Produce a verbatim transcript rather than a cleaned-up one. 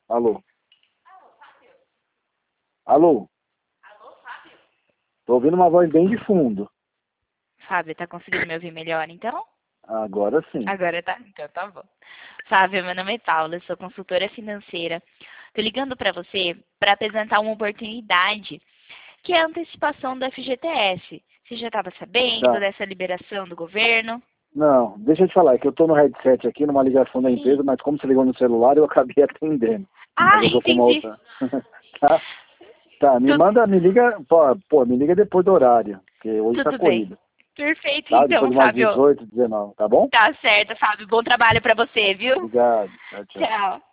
Alô? Alô? Tô ouvindo uma voz bem de fundo. Fábio, tá conseguindo me ouvir melhor, então? Agora sim. Agora tá? Então tá bom. Fábio, meu nome é Paula, eu sou consultora financeira. Tô ligando pra você para apresentar uma oportunidade, que é a antecipação do F G T S. Você já estava sabendo Tá. dessa liberação do governo? Não, deixa eu te falar, é que eu tô no headset aqui, numa ligação da empresa, Sim. mas como você ligou no celular, eu acabei atendendo. Ah, Mas eu tô com uma entendi. outra. Tá? Tá, me Tu- manda, me liga, pô, pô, me liga depois do horário, porque hoje tá Tudo bem. corrido. Perfeito, Tá? Depois então, de umas Fábio. dezoito, dezenove, tá bom? Tá certo, Fábio. Bom trabalho pra você, viu? Obrigado. Tchau, tchau. Tchau.